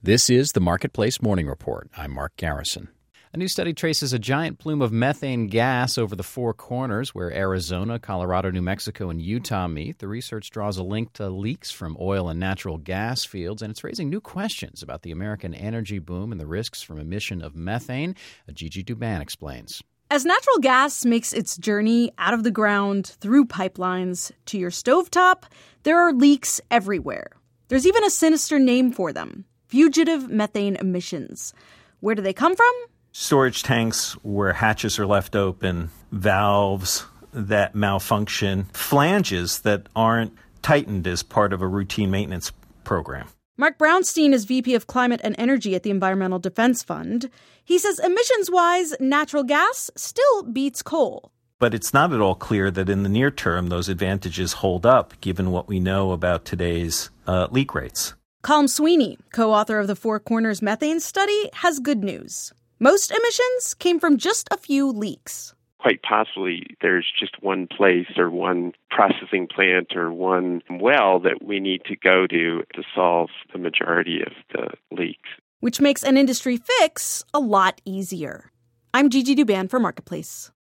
This is the Marketplace Morning Report. I'm Mark Garrison. A new study traces a giant plume of methane gas over the Four Corners, where Arizona, Colorado, New Mexico, and Utah meet. The research draws a link to leaks from oil and natural gas fields, and it's raising new questions about the American energy boom and the risks from emission of methane. Gigi Douban explains. As natural gas makes its journey out of the ground, through pipelines, to your stovetop, there are leaks everywhere. There's even a sinister name for them: fugitive methane emissions. Where do they come from? Storage tanks where hatches are left open, valves that malfunction, flanges that aren't tightened as part of a routine maintenance program. Mark Brownstein is VP of Climate and Energy at the Environmental Defense Fund. He says emissions-wise, natural gas still beats coal. But it's not at all clear that in the near term those advantages hold up, given what we know about today's leak rates. Colm Sweeney, co-author of the Four Corners methane study, has good news. Most emissions came from just a few leaks. Quite possibly there's just one place or one processing plant or one well that we need to go to solve the majority of the leaks. Which makes an industry fix a lot easier. I'm Gigi Douban for Marketplace.